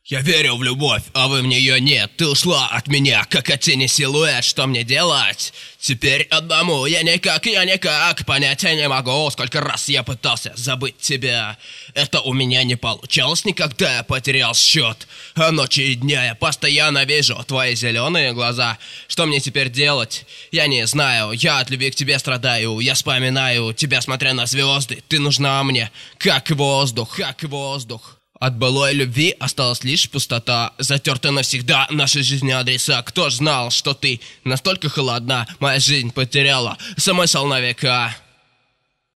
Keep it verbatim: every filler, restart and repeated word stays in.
Я верю в любовь, а вы в нее нет. Ты ушла от меня, как от тени силуэт. Что мне делать? Теперь одному я никак, я никак понятия не могу. Сколько раз я пытался забыть тебя. Это у меня не получалось никогда, я потерял счет. А ночи и дня я постоянно вижу твои зеленые глаза. Что мне теперь делать? Я не знаю, я от любви к тебе страдаю. Я вспоминаю тебя, смотря на звезды. Ты нужна мне, как воздух, как воздух. От былой любви осталась лишь пустота. Затерты навсегда наши жизни адреса. Кто ж знал, что ты настолько холодна? Моя жизнь потеряла смысл на века.